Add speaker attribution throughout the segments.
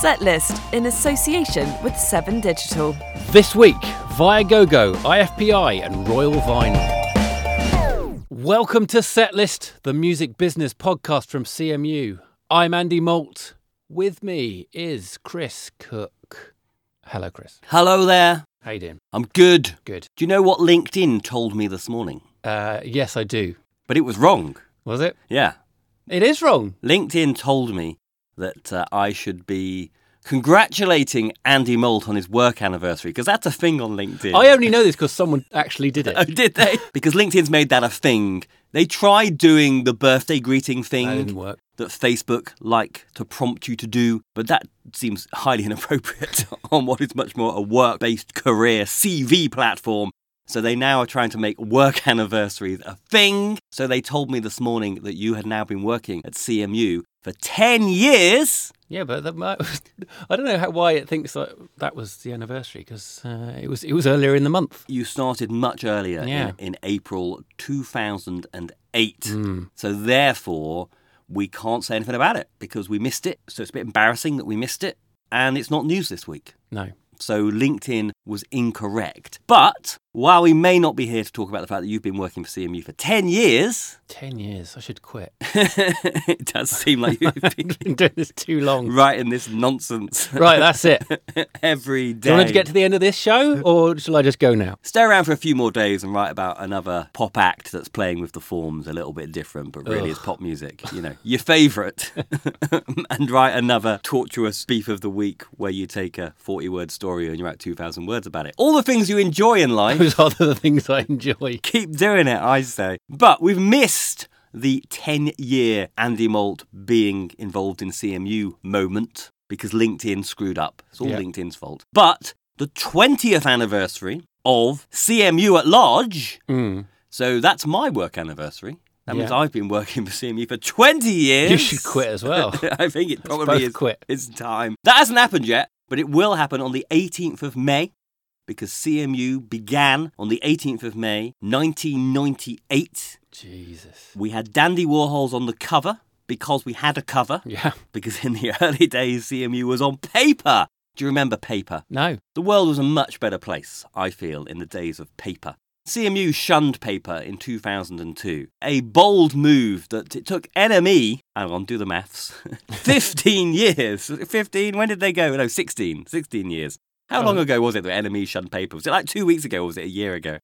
Speaker 1: Setlist in association with 7 Digital.
Speaker 2: This week, Viagogo, IFPI and Royal Vinyl. Welcome to Setlist, the music business podcast from CMU. I'm Andy Moult. With me is Chris Cook. Hello, Chris.
Speaker 3: Hello there.
Speaker 2: How you doing?
Speaker 3: I'm good.
Speaker 2: Good.
Speaker 3: Do you know what LinkedIn told me this morning?
Speaker 2: Yes, I do.
Speaker 3: But it was wrong.
Speaker 2: Was it?
Speaker 3: Yeah.
Speaker 2: It is wrong.
Speaker 3: LinkedIn told me that I should be congratulating Andy Moult on his work anniversary, because that's a thing on LinkedIn.
Speaker 2: I only know this because someone actually did it.
Speaker 3: Oh, did they? Because LinkedIn's made that a thing. They tried doing the birthday greeting thing
Speaker 2: That didn't work.
Speaker 3: that Facebook like to prompt you to do, but that seems highly inappropriate on what is much more a work-based career CV platform. So they now are trying to make work anniversaries a thing. So they told me this morning that you had now been working at CMU for 10 years.
Speaker 2: Yeah, but I don't know why it thinks that was the anniversary, because it was earlier in the month.
Speaker 3: You started much earlier in April 2008. So therefore, we can't say anything about it because we missed it. So it's a bit embarrassing that we missed it. And it's not news this week.
Speaker 2: No.
Speaker 3: So LinkedIn was incorrect. But while we may not be here to talk about the fact that you've been working for CMU for 10 years...
Speaker 2: 10 years. I should quit.
Speaker 3: It does seem like you've
Speaker 2: been doing this too long.
Speaker 3: Writing this nonsense.
Speaker 2: Right, that's it.
Speaker 3: Every day.
Speaker 2: Do you want to get to the end of this show, or shall I just go now?
Speaker 3: Stay around for a few more days and write about another pop act that's playing with the forms a little bit different, but really is pop music. You know, your favourite. And write another tortuous beef of the week where you take a 40-word story and you write 2,000 words about it. All the things you enjoy in life.
Speaker 2: Those are the things I enjoy.
Speaker 3: Keep doing it, I say. But we've missed the 10-year Andy Moult being involved in CMU moment because LinkedIn screwed up. It's all LinkedIn's fault. But the 20th anniversary of CMU at large, so that's my work anniversary. That means I've been working for CMU for 20 years.
Speaker 2: You should quit as well.
Speaker 3: I think it probably is.
Speaker 2: Quit.
Speaker 3: It's time. That hasn't happened yet, but it will happen on the 18th of May. Because CMU began on the 18th of May, 1998.
Speaker 2: Jesus.
Speaker 3: We had Dandy Warhols on the cover because we had a cover.
Speaker 2: Yeah.
Speaker 3: Because in the early days, CMU was on paper. Do you remember paper?
Speaker 2: No.
Speaker 3: The world was a much better place, I feel, in the days of paper. CMU shunned paper in 2002. A bold move that it took NME, hang on, do the maths, 15 years. 15, when did they go? No, 16 years. How long ago was it that NME shunned paper? Was it like 2 weeks ago or was it a year ago?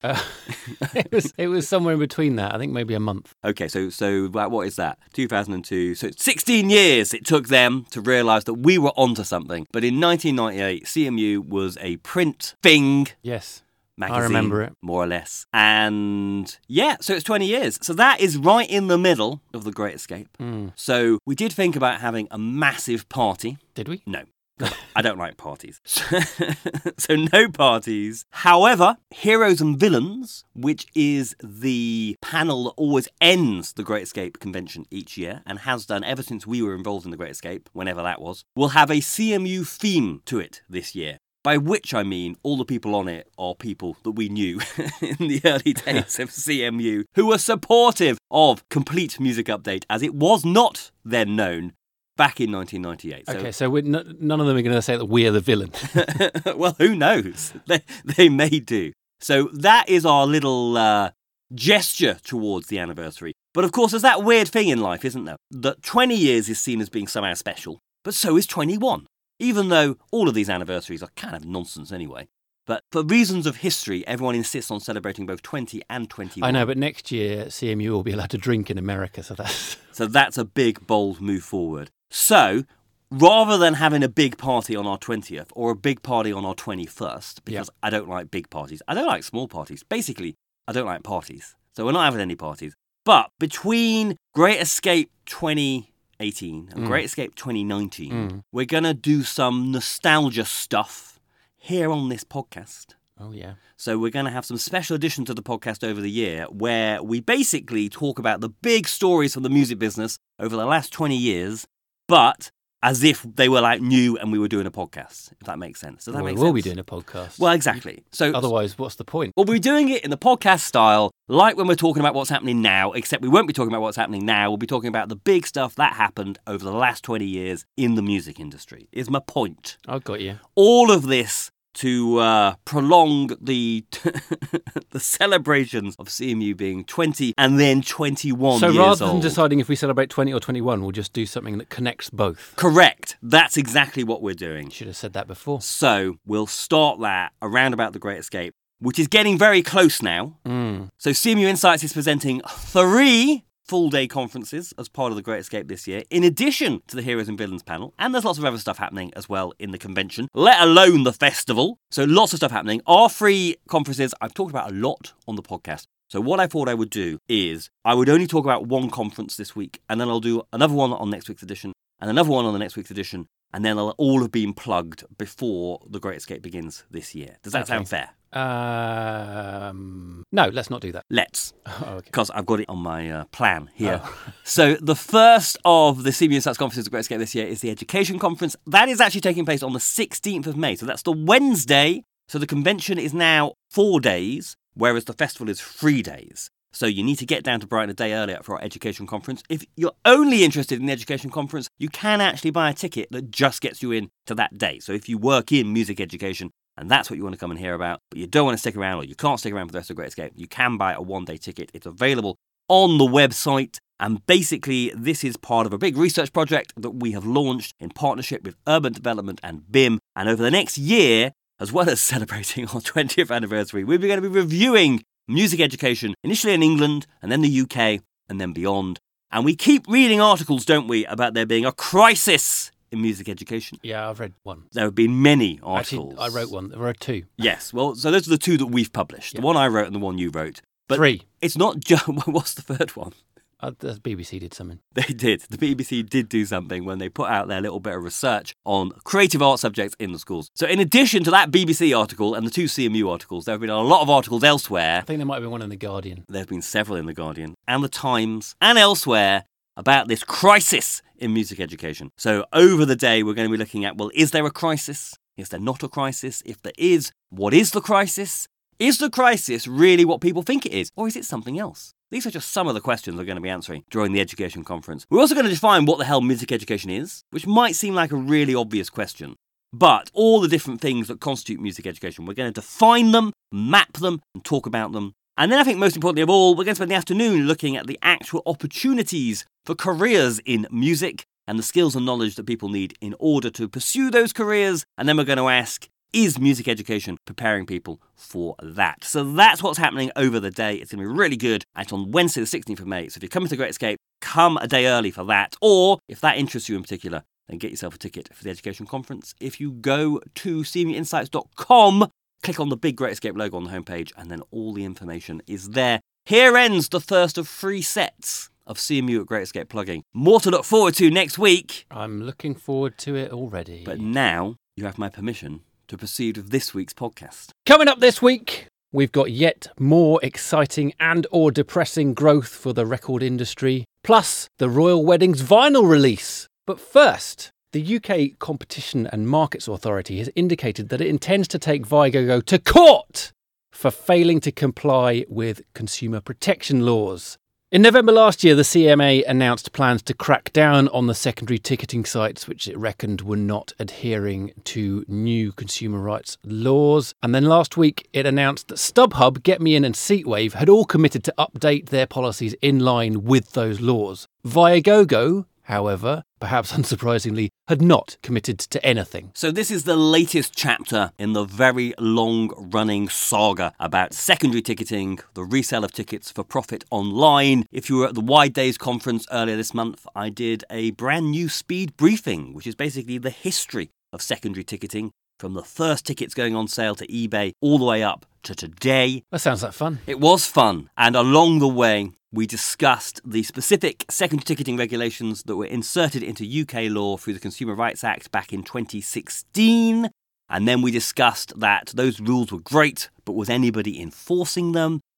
Speaker 2: It was somewhere in between that. I think maybe a month.
Speaker 3: Okay, so what is that? 2002. So 16 years it took them to realise that we were onto something. But in 1998, CMU was a print thing.
Speaker 2: Yes.
Speaker 3: Magazine,
Speaker 2: I remember it.
Speaker 3: More or less. And yeah, so it's 20 years. So that is right in the middle of the Great Escape. So we did think about having a massive party.
Speaker 2: Did we?
Speaker 3: No. I don't like parties. So no parties. However, Heroes and Villains, which is the panel that always ends the Great Escape convention each year and has done ever since we were involved in the Great Escape, whenever that was, will have a CMU theme to it this year. By which I mean all the people on it are people that we knew in the early days of CMU who were supportive of Complete Music Update as it was not then known. Back in 1998.
Speaker 2: Okay, so none of them are going to say that we're the villain.
Speaker 3: Well, who knows? They may do. So that is our little gesture towards the anniversary. But of course, there's that weird thing in life, isn't there? That 20 years is seen as being somehow special, but so is 21. Even though all of these anniversaries are kind of nonsense anyway. But for reasons of history, everyone insists on celebrating both 20 and 21.
Speaker 2: I know, but next year, CMU will be allowed to drink in America, so that's...
Speaker 3: So that's a big, bold move forward. So, rather than having a big party on our 20th or a big party on our 21st, because I don't like big parties, I don't like small parties. Basically, I don't like parties. So we're not having any parties. But between Great Escape 2018 and Great Escape 2019, we're going to do some nostalgia stuff here on this podcast.
Speaker 2: Oh, yeah.
Speaker 3: So we're going to have some special editions of the podcast over the year where we basically talk about the big stories from the music business over the last 20 years, but as if they were like new and we were doing a podcast, if that makes sense. Does that make sense?
Speaker 2: We will be doing a podcast.
Speaker 3: Well, exactly. So
Speaker 2: otherwise, what's the point?
Speaker 3: Well, we're doing it in the podcast style, like when we're talking about what's happening now, except we won't be talking about what's happening now. We'll be talking about the big stuff that happened over the last 20 years in the music industry, is my point.
Speaker 2: I got you.
Speaker 3: All of this to prolong the the celebrations of CMU being 20 and then 21 years old.
Speaker 2: So rather than deciding if we celebrate 20 or 21, we'll just do something that connects both.
Speaker 3: Correct. That's exactly what we're doing.
Speaker 2: Should have said that before.
Speaker 3: So we'll start that around about The Great Escape, which is getting very close now. So CMU Insights is presenting 3 full-day conferences as part of The Great Escape this year, in addition to the Heroes and Villains panel. And there's lots of other stuff happening as well in the convention, let alone the festival. So lots of stuff happening. Our free conferences, I've talked about a lot on the podcast. So what I thought I would do is I would only talk about one conference this week, and then I'll do another one on next week's edition, and another one on the next week's edition, and then they'll all have been plugged before The Great Escape begins this year. Does that sound fair?
Speaker 2: No, let's not do that.
Speaker 3: Let's.
Speaker 2: Oh, okay.
Speaker 3: Because I've got it on my plan here. So the first of the CMU Insights conferences at Great Escape this year is the Education Conference. That is actually taking place on the 16th of May. So that's the Wednesday. So the convention is now 4 days, whereas the festival is 3 days. So you need to get down to Brighton a day earlier for our Education Conference. If you're only interested in the Education Conference, you can actually buy a ticket that just gets you in to that day. So if you work in music education, and that's what you want to come and hear about, but you don't want to stick around or you can't stick around for the rest of the Great Escape, you can buy a one-day ticket. It's available on the website. And basically, this is part of a big research project that we have launched in partnership with Urban Development and BIM. And over the next year, as well as celebrating our 20th anniversary, we're going to be reviewing music education, initially in England, and then the UK, and then beyond. And we keep reading articles, don't we, about there being a crisis in music education.
Speaker 2: Yeah, I've read one.
Speaker 3: There have been many articles.
Speaker 2: Actually, I wrote one. There were 2.
Speaker 3: Yes, well, so those are the 2 that we've published.
Speaker 2: Yeah.
Speaker 3: The one I wrote and the one you wrote. But
Speaker 2: 3.
Speaker 3: It's not just... What's the third one?
Speaker 2: The BBC did something.
Speaker 3: They did. The BBC did do something when they put out their little bit of research on creative art subjects in the schools. So in addition to that BBC article and the 2 CMU articles, there have been a lot of articles elsewhere.
Speaker 2: I think there might have been one in The Guardian.
Speaker 3: There have been several in The Guardian and The Times and elsewhere about this crisis in music education. So over the day, we're going to be looking at, well, is there a crisis? Is there not a crisis? If there is, what is the crisis? Is the crisis really what people think it is? Or is it something else? These are just some of the questions we're going to be answering during the Education Conference. We're also going to define what the hell music education is, which might seem like a really obvious question. But all the different things that constitute music education, we're going to define them, map them, and talk about them. And then I think most importantly of all, we're going to spend the afternoon looking at the actual opportunities for careers in music and the skills and knowledge that people need in order to pursue those careers. And then we're going to ask, is music education preparing people for that? So that's what's happening over the day. It's going to be really good. And it's on Wednesday the 16th of May. So if you're coming to the Great Escape, come a day early for that. Or if that interests you in particular, then get yourself a ticket for the Education Conference. If you go to cmuinsights.com, click on the big Great Escape logo on the homepage, and then all the information is there. Here ends the first of 3 sets of CMU at Great Escape plugging. More to look forward to next week.
Speaker 2: I'm looking forward to it already.
Speaker 3: But now you have my permission to proceed with this week's podcast.
Speaker 2: Coming up this week, we've got yet more exciting and or depressing growth for the record industry, plus the Royal Weddings vinyl release. But first, the UK Competition and Markets Authority has indicated that it intends to take Viagogo to court for failing to comply with consumer protection laws. In November last year, the CMA announced plans to crack down on the secondary ticketing sites, which it reckoned were not adhering to new consumer rights laws. And then last week, it announced that StubHub, GetMeIn and Seatwave had all committed to update their policies in line with those laws. Viagogo, however, perhaps unsurprisingly, had not committed to anything.
Speaker 3: So this is the latest chapter in the very long-running saga about secondary ticketing, the resale of tickets for profit online. If you were at the Wide Days conference earlier this month, I did a brand new speed briefing, which is basically the history of secondary ticketing, from the first tickets going on sale to eBay all the way up to today.
Speaker 2: That sounds like fun.
Speaker 3: It was fun, and along the way, we discussed the specific secondary ticketing regulations that were inserted into UK law through the Consumer Rights Act back in 2016. And then we discussed that those rules were great, but was anybody enforcing them?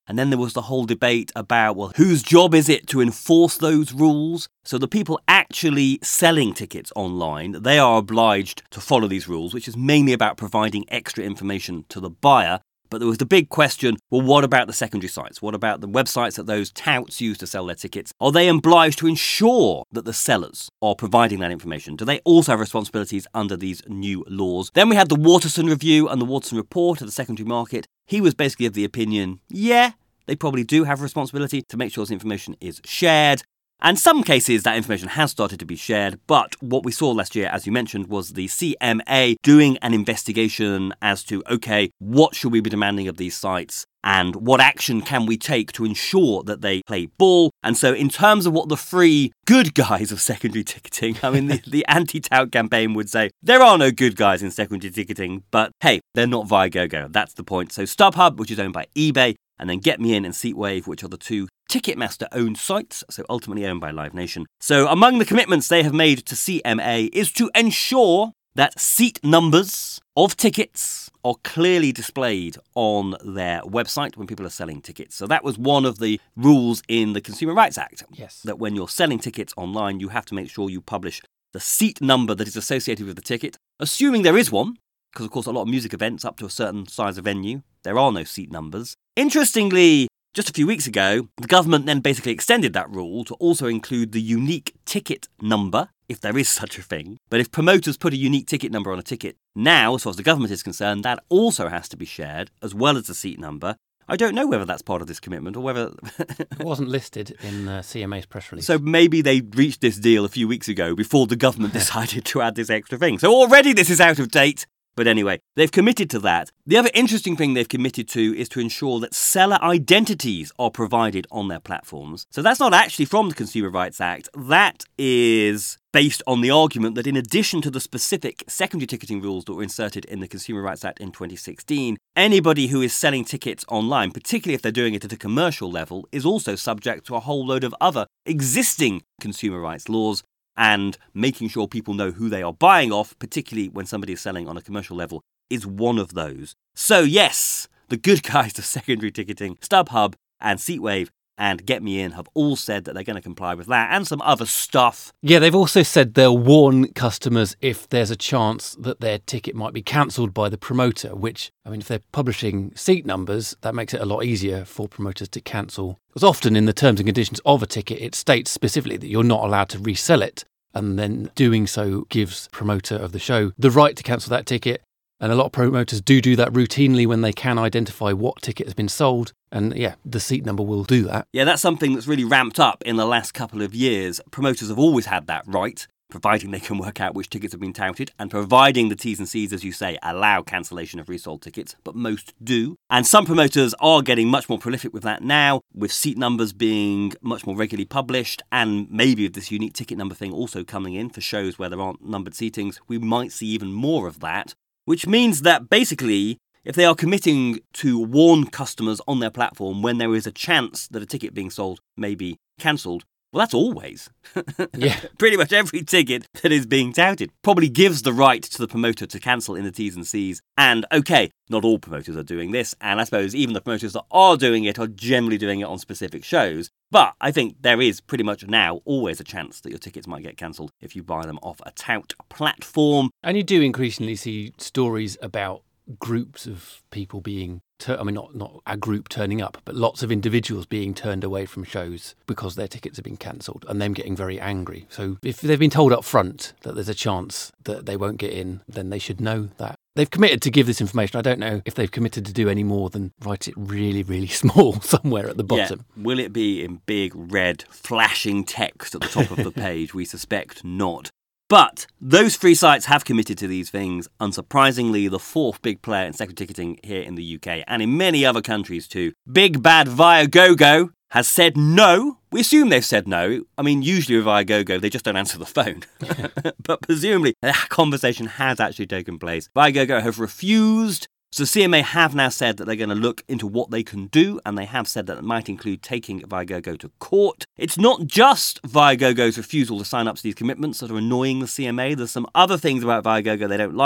Speaker 3: And then there was the whole debate about, well, whose job is it to enforce those rules? So the people actually selling tickets online, they are obliged to follow these rules, which is mainly about providing extra information to the buyer. But there was the big question, well, what about the secondary sites? What about the websites that those touts use to sell their tickets? Are they obliged to ensure that the sellers are providing that information? Do they also have responsibilities under these new laws? Then we had the Waterson Review and the Waterson Report of the secondary market. He was basically of the opinion, yeah, they probably do have a responsibility to make sure this information is shared. And some cases that information has started to be shared, but what we saw last year, as you mentioned, was the CMA doing an investigation as to, okay, what should we be demanding of these sites and what action can we take to ensure that they play ball? And so in terms of what the three good guys of secondary ticketing, I mean, the anti-tout campaign would say, there are no good guys in secondary ticketing, but hey, they're not Viagogo. That's the point. So StubHub, which is owned by eBay, and then Get Me In and Seatwave, which are the two Ticketmaster-owned sites, so ultimately owned by Live Nation. So among the commitments they have made to CMA is to ensure that seat numbers of tickets are clearly displayed on their website when people are selling tickets. So that was one of the rules in the Consumer Rights Act.
Speaker 2: Yes.
Speaker 3: That when you're selling tickets online, you have to make sure you publish the seat number that is associated with the ticket, assuming there is one, because of course a lot of music events up to a certain size of venue, there are no seat numbers. Interestingly, just a few weeks ago, the government then basically extended that rule to also include the unique ticket number, if there is such a thing. But if promoters put a unique ticket number on a ticket, now, as far as the government is concerned, that also has to be shared, as well as the seat number. I don't know whether that's part of this commitment or whether...
Speaker 2: It wasn't listed in CMA's press release.
Speaker 3: So maybe they reached this deal a few weeks ago before the government decided to add this extra thing. So already this is out of date. But anyway, they've committed to that. The other interesting thing they've committed to is to ensure that seller identities are provided on their platforms. So that's not actually from the Consumer Rights Act. That is based on the argument that in addition to the specific secondary ticketing rules that were inserted in the Consumer Rights Act in 2016, anybody who is selling tickets online, particularly if they're doing it at a commercial level, is also subject to a whole load of other existing consumer rights laws. And making sure people know who they are buying off, particularly when somebody is selling on a commercial level, is one of those. So yes, the good guys of secondary ticketing, StubHub and Seatwave and Get Me In have all said that they're going to comply with that and some other stuff.
Speaker 2: Yeah, they've also said they'll warn customers if there's a chance that their ticket might be cancelled by the promoter, which, I mean, if they're publishing seat numbers, that makes it a lot easier for promoters to cancel. Because often in the terms and conditions of a ticket, it states specifically that you're not allowed to resell it. And then doing so gives promoter of the show the right to cancel that ticket. And a lot of promoters do that routinely when they can identify what ticket has been sold. And yeah, the seat number will do that.
Speaker 3: Yeah, that's something that's really ramped up in the last couple of years. Promoters have always had that right, providing they can work out which tickets have been touted, and providing the T's and C's, as you say, allow cancellation of resold tickets, but most do. And some promoters are getting much more prolific with that now, with seat numbers being much more regularly published, and maybe with this unique ticket number thing also coming in for shows where there aren't numbered seatings, we might see even more of that, which means that basically, if they are committing to warn customers on their platform when there is a chance that a ticket being sold may be cancelled, well, that's always.
Speaker 2: Yeah.
Speaker 3: Pretty much every ticket that is being touted probably gives the right to the promoter to cancel in the T's and C's. And okay, not all promoters are doing this. And I suppose even the promoters that are doing it are generally doing it on specific shows. But I think there is pretty much now always a chance that your tickets might get cancelled if you buy them off a tout platform.
Speaker 2: And you do increasingly see stories about groups of people being, not a group turning up, but lots of individuals being turned away from shows because their tickets have been cancelled and them getting very angry. So if they've been told up front that there's a chance that they won't get in, then they should know that. They've committed to give this information. I don't know if they've committed to do any more than write it really, really small somewhere at the bottom.
Speaker 3: Yeah. Will it be in big, red, flashing text at the top of the page? We suspect not. But those three sites have committed to these things. Unsurprisingly, the fourth big player in secondary ticketing here in the UK and in many other countries too, Big Bad Viagogo, has said no. We assume they've said no. I mean, usually with Viagogo, they just don't answer the phone. But presumably, that conversation has actually taken place. Viagogo have refused. So CMA have now said that they're going to look into what they can do, and they have said that it might include taking Viagogo to court. It's not just Viagogo's refusal to sign up to these commitments that are annoying the CMA. There's some other things about Viagogo they don't like.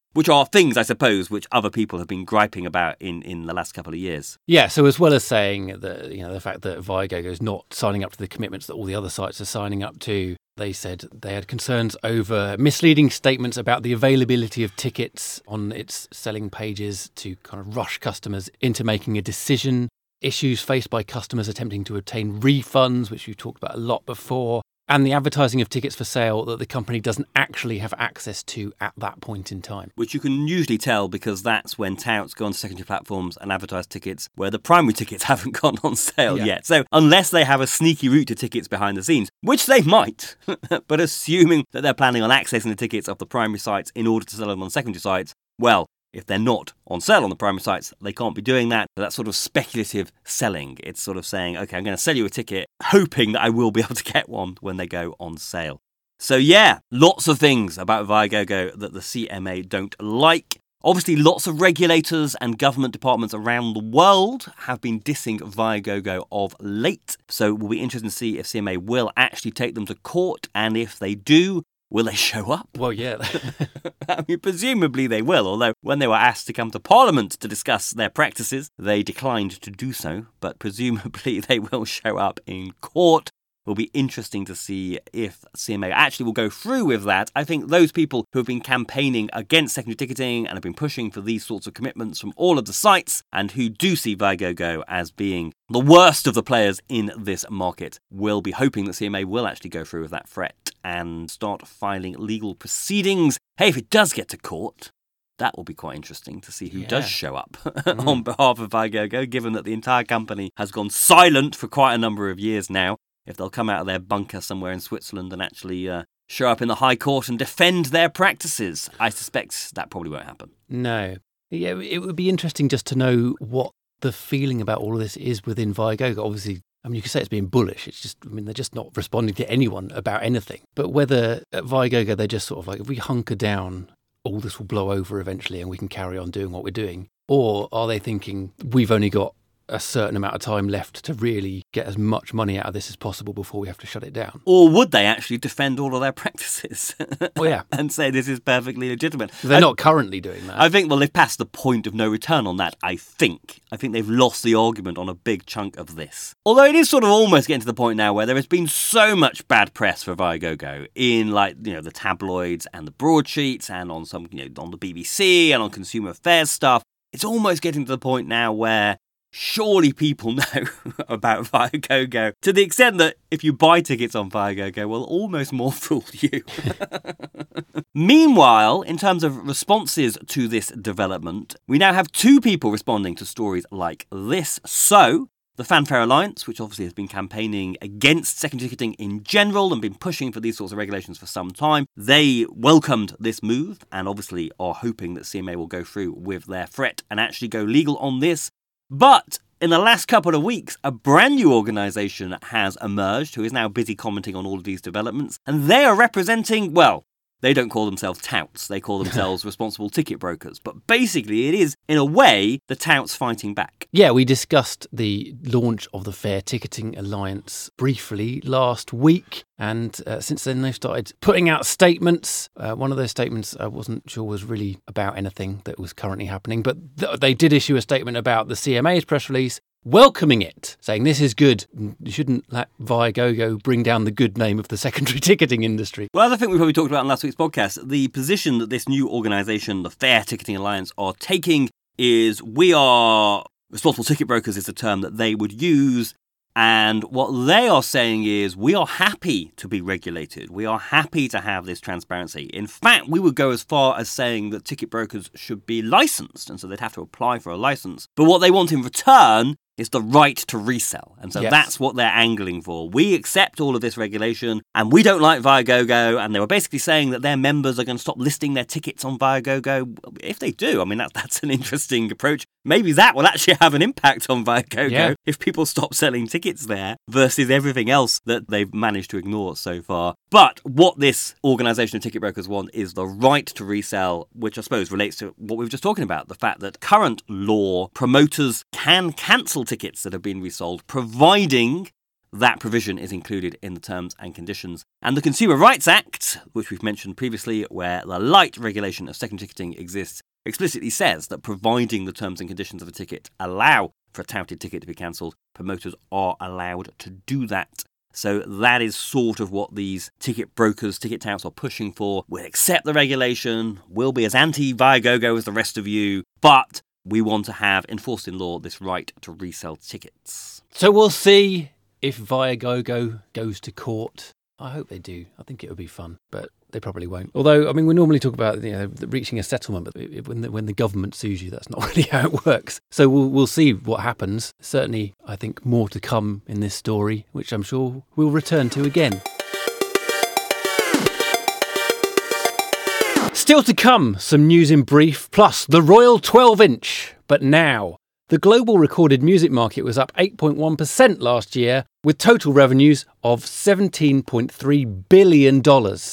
Speaker 3: which are things, I suppose, which other people have been griping about in the last couple of years.
Speaker 2: Yeah, so as well as saying that, the fact that Viagogo is not signing up to the commitments that all the other sites are signing up to, they said they had concerns over misleading statements about the availability of tickets on its selling pages to kind of rush customers into making a decision, issues faced by customers attempting to obtain refunds, which we've talked about a lot before, and the advertising of tickets for sale that the company doesn't actually have access to at that point in time.
Speaker 3: Which you can usually tell because that's when touts go on secondary platforms and advertise tickets where the primary tickets haven't gone on sale yet. So unless they have a sneaky route to tickets behind the scenes, which they might, but assuming that they're planning on accessing the tickets of the primary sites in order to sell them on secondary sites, well, if they're not on sale on the primary sites, they can't be doing that. That's sort of speculative selling. It's sort of saying, okay, I'm going to sell you a ticket, hoping that I will be able to get one when they go on sale. So yeah, lots of things about Viagogo that the CMA don't like. Obviously, lots of regulators and government departments around the world have been dissing Viagogo of late. So we'll be interested to see if CMA will actually take them to court, and if they do, will they show up?
Speaker 2: Well, yeah.
Speaker 3: I mean, presumably they will, although when they were asked to come to Parliament to discuss their practices, they declined to do so, but presumably they will show up in court. It'll be interesting to see if CMA actually will go through with that. I think those people who have been campaigning against secondary ticketing and have been pushing for these sorts of commitments from all of the sites and who do see Viagogo as being the worst of the players in this market will be hoping that CMA will actually go through with that threat and start filing legal proceedings. Hey, if it does get to court, that will be quite interesting to see who does show up on behalf of Viagogo, given that the entire company has gone silent for quite a number of years now. If they'll come out of their bunker somewhere in Switzerland and actually show up in the High Court and defend their practices, I suspect that probably won't happen.
Speaker 2: No. Yeah, it would be interesting just to know what the feeling about all of this is within Viagogo. Obviously, I mean, you could say it's being bullish. It's just, I mean, they're just not responding to anyone about anything. But whether at Viagogo, they're just sort of like, if we hunker down, all this will blow over eventually and we can carry on doing what we're doing. Or are they thinking, we've only got a certain amount of time left to really get as much money out of this as possible before we have to shut it down?
Speaker 3: Or would they actually defend all of their practices?
Speaker 2: Well, yeah.
Speaker 3: And say this is perfectly legitimate?
Speaker 2: They're not currently doing that.
Speaker 3: I think, well, they've passed the point of no return on that, I think. I think they've lost the argument on a big chunk of this. Although it is sort of almost getting to the point now where there has been so much bad press for Viagogo in, like, the tabloids and the broadsheets and on some, on the BBC and on consumer affairs stuff. It's almost getting to the point now where surely people know about Viagogo to the extent that if you buy tickets on Viagogo, will almost more fool you. Meanwhile, in terms of responses to this development, we now have two people responding to stories like this. So, the Fanfare Alliance, which obviously has been campaigning against secondary ticketing in general and been pushing for these sorts of regulations for some time, they welcomed this move and obviously are hoping that CMA will go through with their threat and actually go legal on this. But in the last couple of weeks, a brand new organisation has emerged who is now busy commenting on all of these developments. And they are representing, well, they don't call themselves touts. They call themselves responsible ticket brokers. But basically, it is, in a way, the touts fighting back.
Speaker 2: Yeah, we discussed the launch of the Fair Ticketing Alliance briefly last week. And since then, they've started putting out statements. One of those statements I wasn't sure was really about anything that was currently happening. But they did issue a statement about the CMA's press release, welcoming it, saying this is good. You shouldn't let Viagogo bring down the good name of the secondary ticketing industry.
Speaker 3: Well, as I think we probably talked about in last week's podcast, the position that this new organisation, the Fair Ticketing Alliance, are taking is we are responsible ticket brokers is the term that they would use. And what they are saying is we are happy to be regulated. We are happy to have this transparency. In fact, we would go as far as saying that ticket brokers should be licensed. And so they'd have to apply for a license. But what they want in return is the right to resell. And so that's what they're angling for. We accept all of this regulation and we don't like Viagogo. And they were basically saying that their members are going to stop listing their tickets on Viagogo. If they do, I mean, that's an interesting approach. Maybe that will actually have an impact on Viagogo if people stop selling tickets there versus everything else that they've managed to ignore so far. But what this organisation of ticket brokers want is the right to resell, which I suppose relates to what we were just talking about, the fact that current law, promoters can cancel tickets that have been resold, providing that provision is included in the terms and conditions. And the Consumer Rights Act, which we've mentioned previously, where the light regulation of secondary ticketing exists, explicitly says that providing the terms and conditions of a ticket allow for a touted ticket to be cancelled, promoters are allowed to do that. So that is sort of what these ticket brokers, ticket touts are pushing for. We'll accept the regulation, we'll be as anti-Viagogo as the rest of you, but we want to have enforced in law this right to resell tickets.
Speaker 2: So we'll see if Viagogo goes to court. I hope they do. I think it would be fun, but they probably won't. Although, I mean, we normally talk about reaching a settlement, but when the government sues you, that's not really how it works. So we'll see what happens. Certainly, I think more to come in this story, which I'm sure we'll return to again. Still to come, some news in brief, plus the Royal 12-inch. But now, the global recorded music market was up 8.1% last year, with total revenues of $17.3 billion.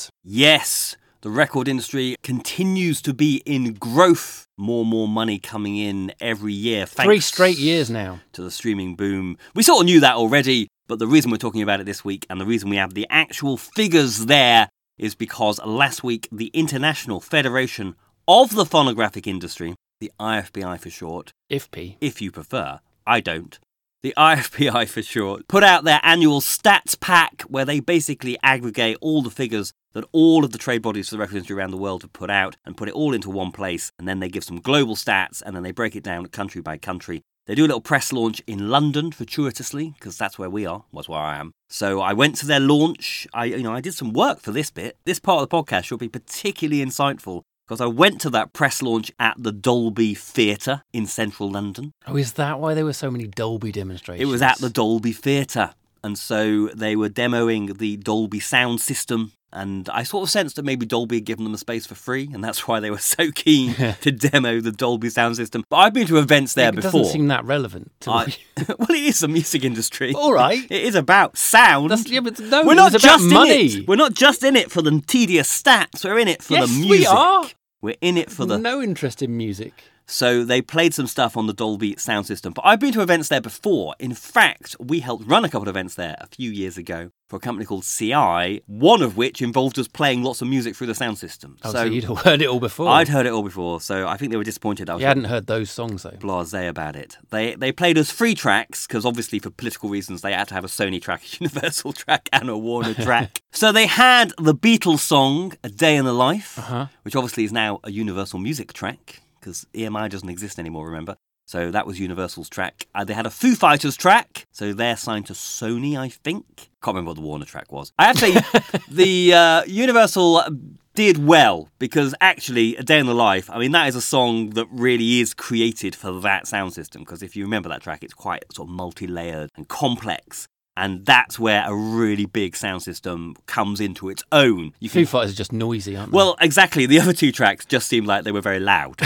Speaker 3: Yes, the record industry continues to be in growth. More and more money coming in every year. Thanks
Speaker 2: 3 straight years now.
Speaker 3: To the streaming boom. We sort of knew that already, but the reason we're talking about it this week and the reason we have the actual figures there is because last week the International Federation of the Phonographic Industry, the IFPI for short,
Speaker 2: IFPI,
Speaker 3: if you prefer, I don't, the IFPI for short, put out their annual stats pack where they basically aggregate all the figures that all of the trade bodies for the record industry around the world have put out and put it all into one place, and then they give some global stats and then they break it down country by country. They do a little press launch in London, fortuitously, because that's where we are, was where I am. So I went to their launch. I did some work for this bit. This part of the podcast should be particularly insightful because I went to that press launch at the Dolby Theatre in central London.
Speaker 2: Oh, is that why there were so many Dolby demonstrations?
Speaker 3: It was at the Dolby Theatre. And so they were demoing the Dolby sound system. And I sort of sensed that maybe Dolby had given them a space for free, and that's why they were so keen to demo the Dolby sound system. But I've been to events there before.
Speaker 2: It doesn't seem that relevant to
Speaker 3: well, it is the music industry.
Speaker 2: All right.
Speaker 3: It is about sound.
Speaker 2: We're not just money.
Speaker 3: We're not just in it for the tedious stats. We're in it for the music.
Speaker 2: We are.
Speaker 3: We're in it for the...
Speaker 2: No interest in music.
Speaker 3: So they played some stuff on the Dolby sound system. But I've been to events there before. In fact, we helped run a couple of events there a few years ago for a company called CI, one of which involved us playing lots of music through the sound system.
Speaker 2: Oh, so you'd heard it all before?
Speaker 3: I'd heard it all before, so I think they were disappointed.
Speaker 2: You hadn't heard those songs, though?
Speaker 3: Blasé about it. They played us 3 tracks, because obviously for political reasons they had to have a Sony track, a Universal track, and a Warner track. So they had the Beatles song, A Day in the Life, which obviously is now a Universal Music track, because EMI doesn't exist anymore, remember? So that was Universal's track. They had a Foo Fighters track, so they're signed to Sony, I think. Can't remember what the Warner track was. I have to say, the Universal did well, because actually, A Day in the Life, I mean, that is a song that really is created for that sound system, because if you remember that track, it's quite sort of multi-layered and complex. And that's where a really big sound system comes into its own.
Speaker 2: Foo Fighters are just noisy, aren't they?
Speaker 3: Well, exactly. The other 2 tracks just seemed like they were very loud.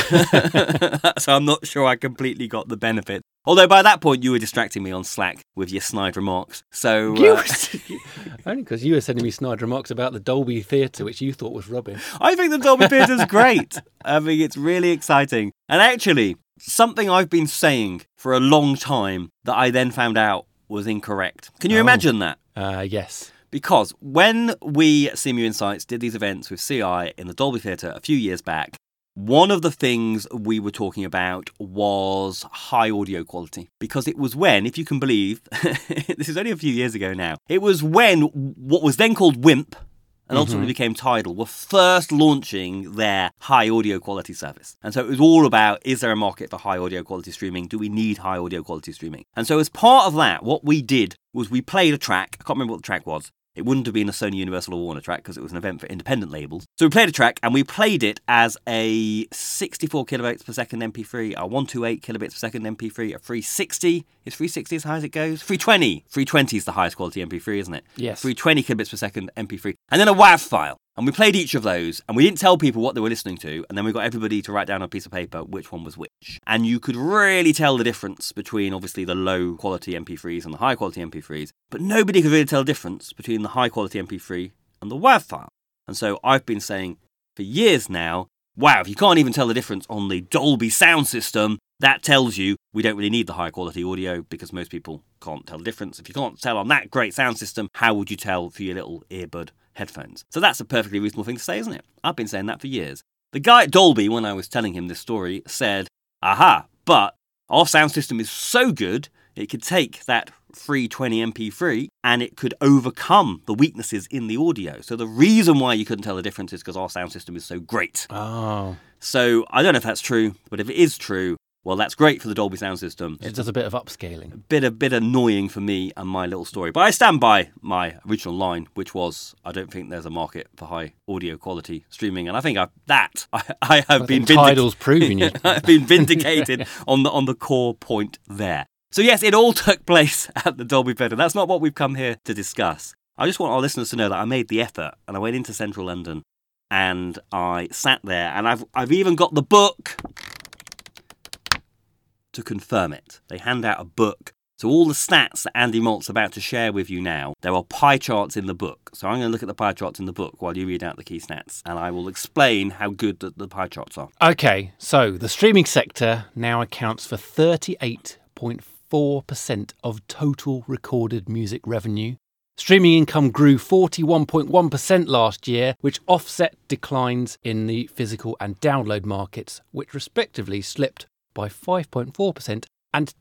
Speaker 3: So I'm not sure I completely got the benefit. Although by that point you were distracting me on Slack with your snide remarks. So
Speaker 2: only because you were sending me snide remarks about the Dolby Theatre, which you thought was rubbish.
Speaker 3: I think the Dolby Theatre's great. I mean, it's really exciting. And actually, something I've been saying for a long time that I then found out was incorrect. Can you imagine that?
Speaker 2: Yes.
Speaker 3: Because when we, CMU Insights, did these events with CI in the Dolby Theatre a few years back, one of the things we were talking about was high audio quality. Because it was when, if you can believe, this is only a few years ago now, it was when what was then called WIMP and ultimately became Tidal, were first launching their high audio quality service. And so it was all about, is there a market for high audio quality streaming? Do we need high audio quality streaming? And so as part of that, what we did was we played a track. I can't remember what the track was. It wouldn't have been a Sony, Universal or Warner track because it was an event for independent labels. So we played a track and we played it as a 64 kilobytes per second MP3, a 128 kilobits per second MP3, a 360. Is 360 as high as it goes? 320. 320 is the highest quality MP3, isn't it?
Speaker 2: Yes.
Speaker 3: 320 kilobits per second MP3. And then a WAV file. And we played each of those, and we didn't tell people what they were listening to, and then we got everybody to write down on a piece of paper which one was which. And you could really tell the difference between, obviously, the low-quality MP3s and the high-quality MP3s, but nobody could really tell the difference between the high-quality MP3 and the WAV file. And so I've been saying for years now, wow, if you can't even tell the difference on the Dolby sound system, That tells you we don't really need the high quality audio because most people can't tell the difference. If you can't tell on that great sound system, how would you tell for your little earbud headphones? So that's a perfectly reasonable thing to say, isn't it? I've been saying that for years. The guy at Dolby, when I was telling him this story, said, aha, but our sound system is so good, it could take that 320 MP3 and it could overcome the weaknesses in the audio. So the reason why you couldn't tell the difference is because our sound system is so great.
Speaker 2: Oh.
Speaker 3: So I don't know if that's true, but if it is true, well, that's great for the Dolby sound system.
Speaker 2: It does a bit of upscaling.
Speaker 3: A bit annoying for me and my little story. But I stand by my original line, which was, I don't think there's a market for high audio quality streaming. And I think I have been
Speaker 2: Tidal's proving you.
Speaker 3: I've been vindicated on the core point there. So yes, it all took place at the Dolby Theatre. That's not what we've come here to discuss. I just want our listeners to know that I made the effort and I went into central London and I sat there and I've even got the book to confirm it. They hand out a book. So all the stats that Andy Malt's about to share with you now, there are pie charts in the book. So I'm going to look at the pie charts in the book while you read out the key stats. And I will explain how good the pie charts are.
Speaker 2: Okay, so the streaming sector now accounts for 38.4% of total recorded music revenue. Streaming income grew 41.1% last year, which offset declines in the physical and download markets, which respectively slipped by 5.4% and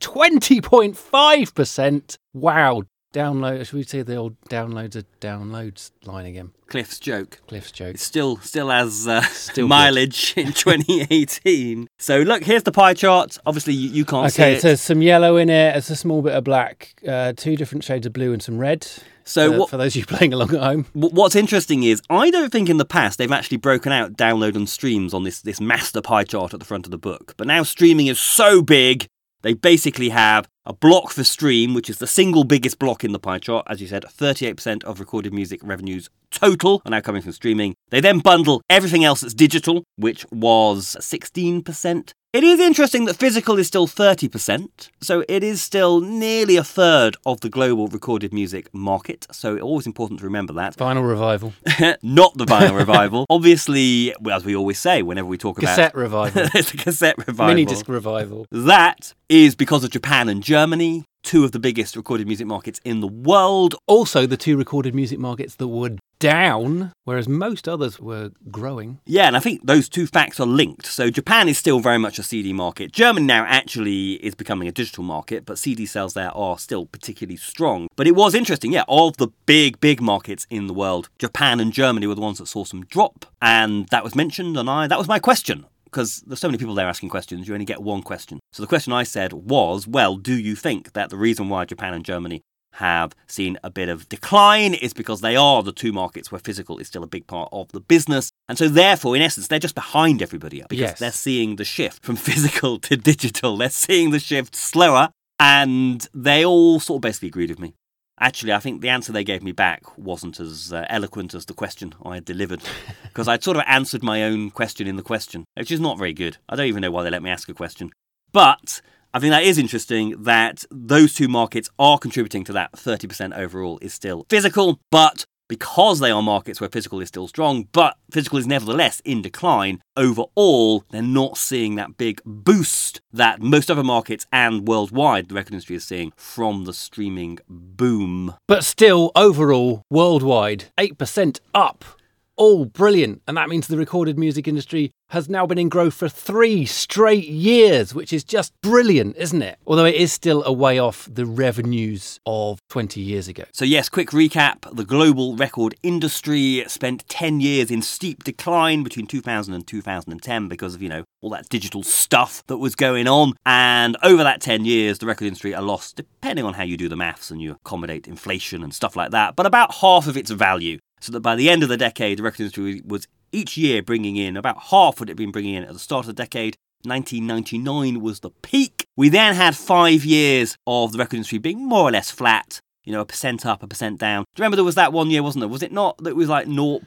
Speaker 2: 20.5%. Wow. Download, should we say the old downloads are downloads line again?
Speaker 3: Cliff's joke.
Speaker 2: It's
Speaker 3: still has mileage in 2018. So look, here's the pie chart. Obviously, you can't see it.
Speaker 2: Okay, there's some yellow in it. There's a small bit of black, 2 different shades of blue and some red. So for those of you playing along at home.
Speaker 3: What's interesting is, I don't think in the past they've actually broken out download and streams on this master pie chart at the front of the book. But now streaming is so big, they basically have a block for stream, which is the single biggest block in the pie chart. As you said, 38% of recorded music revenues total are now coming from streaming. They then bundle everything else that's digital, which was 16%. It is interesting that physical is still 30%, so it is still nearly a third of the global recorded music market, so it's always important to remember that.
Speaker 2: Vinyl revival.
Speaker 3: Not the vinyl revival. Obviously, as we always say whenever we talk about...
Speaker 2: Cassette revival.
Speaker 3: It's a cassette revival.
Speaker 2: Mini-disc revival.
Speaker 3: That is because of Japan and Germany, 2 of the biggest recorded music markets in the world.
Speaker 2: Also, the 2 recorded music markets that were down, whereas most others were growing.
Speaker 3: Yeah, and I think those 2 facts are linked. So Japan is still very much a CD market. Germany now actually is becoming a digital market, but CD sales there are still particularly strong. But it was interesting, yeah, of the big markets in the world, Japan and Germany were the ones that saw some drop. And that was mentioned, and that was my question. Because there's so many people there asking questions, you only get one question. So the question I said was, well, do you think that the reason why Japan and Germany have seen a bit of decline is because they are the 2 markets where physical is still a big part of the business. And so therefore, in essence, they're just behind everybody because they're seeing the shift from physical to digital. They're seeing the shift slower, and they all sort of basically agreed with me. Actually, I think the answer they gave me back wasn't as eloquent as the question I had delivered, because I'd sort of answered my own question in the question, which is not very good. I don't even know why they let me ask a question. But I think that is interesting that those 2 markets are contributing to that 30% overall is still physical, but because they are markets where physical is still strong, but physical is nevertheless in decline, overall, they're not seeing that big boost that most other markets and worldwide the record industry is seeing from the streaming boom.
Speaker 2: But still, overall, worldwide, 8% up. All brilliant. And that means the recorded music industry has now been in growth for 3 straight years, which is just brilliant, isn't it? Although it is still a way off the revenues of 20 years ago.
Speaker 3: So yes, quick recap. The global record industry spent 10 years in steep decline between 2000 and 2010 because of, all that digital stuff that was going on. And over that 10 years, the record industry are lost, depending on how you do the maths and you accommodate inflation and stuff like that, but about half of its value. So that by the end of the decade, the record industry was each year bringing in about half what it had been bringing in at the start of the decade. 1999 was the peak. We then had 5 years of the record industry being more or less flat. a percent up, a percent down. Do you remember there was that one year, wasn't there? Was it not that it was like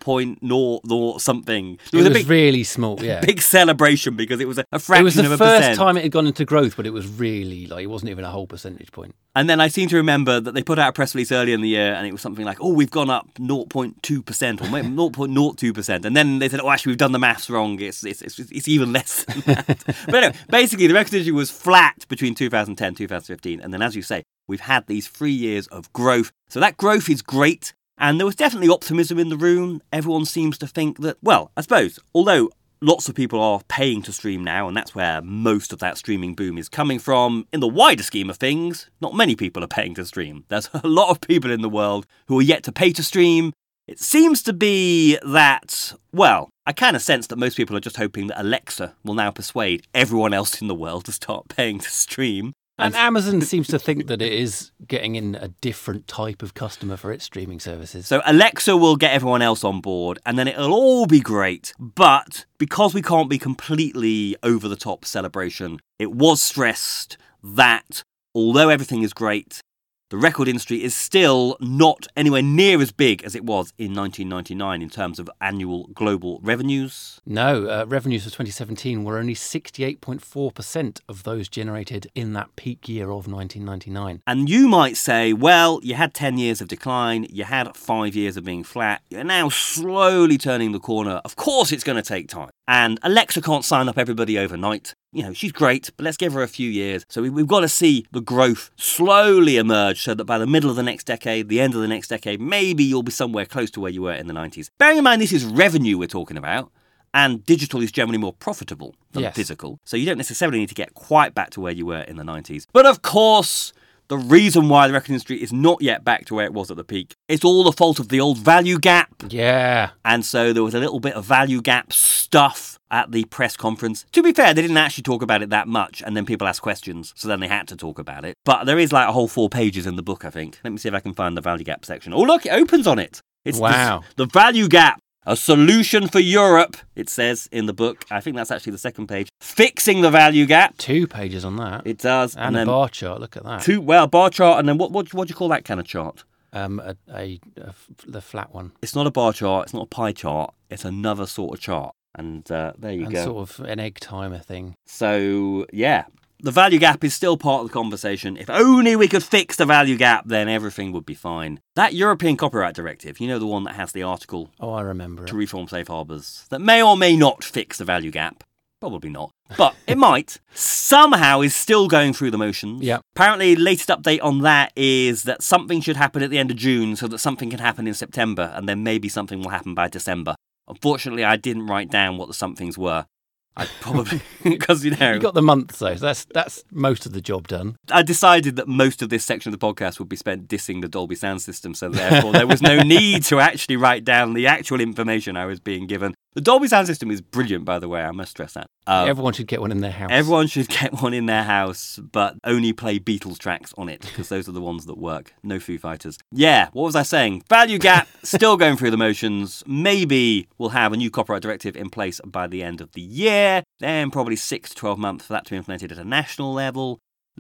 Speaker 3: 0.00 something?
Speaker 2: It was really small, yeah.
Speaker 3: Big celebration because it was a fraction of a percent.
Speaker 2: It was the first time it had gone into growth, but it was really, it wasn't even a whole percentage point.
Speaker 3: And then I seem to remember that they put out a press release earlier in the year and it was something like, we've gone up 0.2% or maybe 0.02%. And then they said, actually, we've done the maths wrong. It's even less than that. But anyway, basically, the record industry was flat between 2010 and 2015. And then, as you say, we've had these 3 years of growth. So that growth is great. And there was definitely optimism in the room. Everyone seems to think that, well, I suppose, although lots of people are paying to stream now, and that's where most of that streaming boom is coming from. In the wider scheme of things, not many people are paying to stream. There's a lot of people in the world who are yet to pay to stream. It seems to be that, well, I kind of sense that most people are just hoping that Alexa will now persuade everyone else in the world to start paying to stream.
Speaker 2: And Amazon seems to think that it is getting in a different type of customer for its streaming services.
Speaker 3: So Alexa will get everyone else on board and then it'll all be great. But because we can't be completely over-the-top celebration, it was stressed that although everything is great, the record industry is still not anywhere near as big as it was in 1999 in terms of annual global revenues.
Speaker 2: No, revenues for 2017 were only 68.4% of those generated in that peak year of 1999.
Speaker 3: And you might say, well, you had 10 years of decline, you had 5 years of being flat, you're now slowly turning the corner. Of course it's going to take time. And Alexa can't sign up everybody overnight. She's great, but let's give her a few years. So we've got to see the growth slowly emerge so that by the middle of the next decade, the end of the next decade, maybe you'll be somewhere close to where you were in the 90s. Bearing in mind this is revenue we're talking about, and digital is generally more profitable than physical. So you don't necessarily need to get quite back to where you were in the 90s. But of course, the reason why the record industry is not yet back to where it was at the peak, it's all the fault of the old value gap.
Speaker 2: Yeah.
Speaker 3: And so there was a little bit of value gap stuff at the press conference. To be fair, they didn't actually talk about it that much, and then people asked questions, so then they had to talk about it. But there is like a whole 4 pages in the book, I think. Let me see if I can find the value gap section. Oh, look, it opens on it. It's
Speaker 2: wow.
Speaker 3: The value gap. A solution for Europe, it says in the book. I think that's actually the second page. Fixing the value gap.
Speaker 2: 2 pages on that.
Speaker 3: It does.
Speaker 2: And a bar chart, look at that.
Speaker 3: Bar chart, and then what do you call that kind of chart?
Speaker 2: The flat one.
Speaker 3: It's not a bar chart, it's not a pie chart, it's another sort of chart. And there you go.
Speaker 2: And sort of an egg timer thing.
Speaker 3: So, yeah. The value gap is still part of the conversation. If only we could fix the value gap, then everything would be fine. That European Copyright Directive, the one that has the article...
Speaker 2: Oh, I remember
Speaker 3: to reform safe harbours, that may or may not fix the value gap. Probably not. But it might. Somehow is still going through the motions.
Speaker 2: Yeah.
Speaker 3: Apparently, latest update on that is that something should happen at the end of June so that something can happen in September, and then maybe something will happen by December. Unfortunately, I didn't write down what the somethings were. I probably, because
Speaker 2: You got the month, though, so that's most of the job done.
Speaker 3: I decided that most of this section of the podcast would be spent dissing the Dolby sound system, so therefore there was no need to actually write down the actual information I was being given. The Dolby sound system is brilliant, by the way, I must stress that.
Speaker 2: Everyone should get one in their house.
Speaker 3: Everyone should get one in their house, but only play Beatles tracks on it, because those are the ones that work. No Foo Fighters. Yeah, what was I saying? Value gap, still going through the motions. Maybe we'll have a new copyright directive in place by the end of the year. Then probably 6 to 12 months for that to be implemented at a national level.